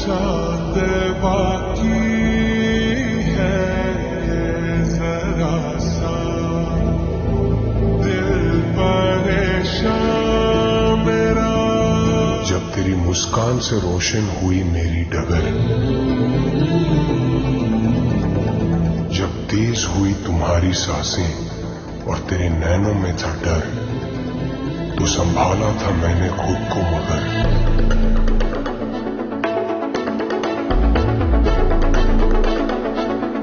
चांद बाकी है जरा सा, दिल परेशान मेरा। जब तेरी मुस्कान से रोशन हुई मेरी डगर, जब तेज हुई तुम्हारी सांसें और तेरे नैनों में था डर, तो संभाला था मैंने खुद को मगर